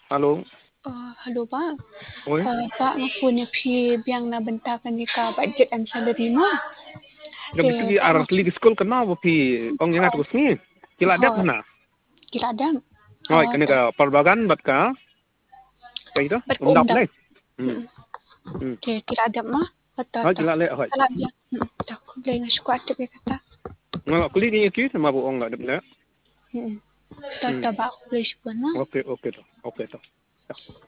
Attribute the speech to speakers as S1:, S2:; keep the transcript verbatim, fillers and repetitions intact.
S1: Halo.
S2: Uh, halo Pak.
S1: Oi.
S2: Uh, Pak ngapun phi biang na benta ni ka budget and salary mo.
S1: Jab
S2: Te
S1: itu
S2: Pak
S1: ar
S2: ngapun
S1: li school kana bo pi ong yang atus ni. Kila dak
S2: ho
S1: mana.
S2: kila dam.
S1: Oi
S2: Uh,
S1: kene
S2: te
S1: ka perbagan bat ka. Kai to
S2: bat ko
S1: undap
S2: umdam.
S1: le. Hmm. Hmm.
S2: Te kila dam ma. Ata
S1: Oi
S2: ta.
S1: kila le oi.
S2: Salah dia. Ta ko blay na squat te kata.
S1: Ngala kuli ni ki sama bo ong ngadep le.
S2: Ta ta ba ko blay squat ma.
S1: Oke oke to. Oke to.